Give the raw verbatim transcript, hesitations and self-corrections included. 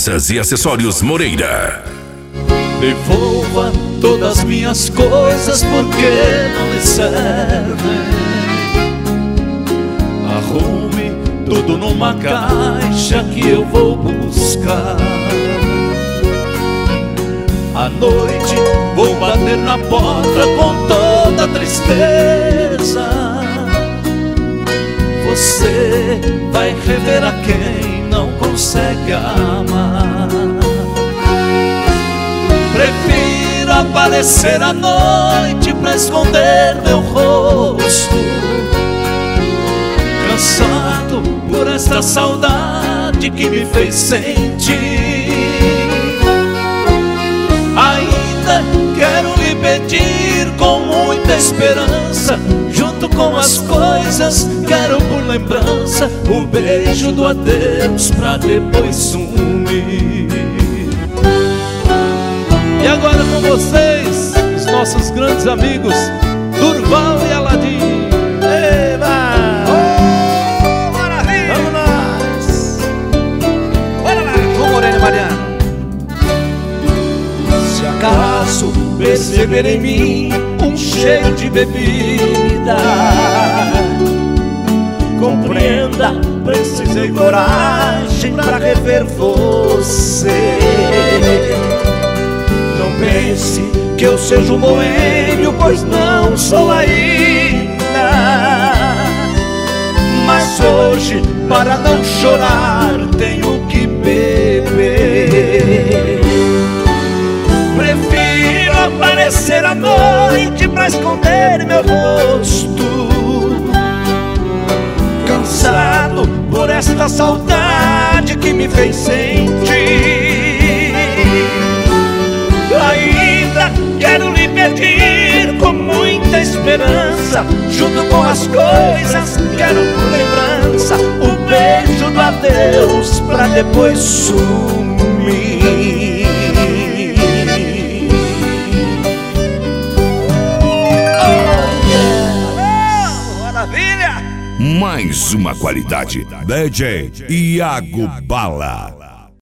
Peças e Acessórios Moreira. Devolva todas as minhas coisas porque não lhe servem. Arrume tudo numa caixa que eu vou buscar. À noite vou bater na porta com toda tristeza. Você vai rever a quem não consegue amar. Prefiro aparecer à noite pra esconder meu rosto, cansado por esta saudade que me fez sentir. Ainda quero lhe pedir com muita esperança, junto com as coisas, quero por lembrança o beijo do adeus pra depois sumir. E agora com vocês, os nossos grandes amigos Durval e Aladim. Eba! Oh, maravilha! Vamos nós! Bora lá, João Moreno e Mariano. Se acaso perceber em mim um cheiro de bebida, compreenda, precisei coragem pra rever você. Não pense que eu seja um boêmio, pois não sou ainda. Mas hoje, para não chorar, tenho que beber. Prefiro aparecer à noite pra esconder meu rosto, cansado por esta saudade que me fez sentir. Ainda quero lhe pedir com muita esperança, junto com as coisas, quero por lembrança o beijo do adeus pra depois sumir. Oh, yeah. Oh, maravilha! Mais uma qualidade. D J Iago Bala.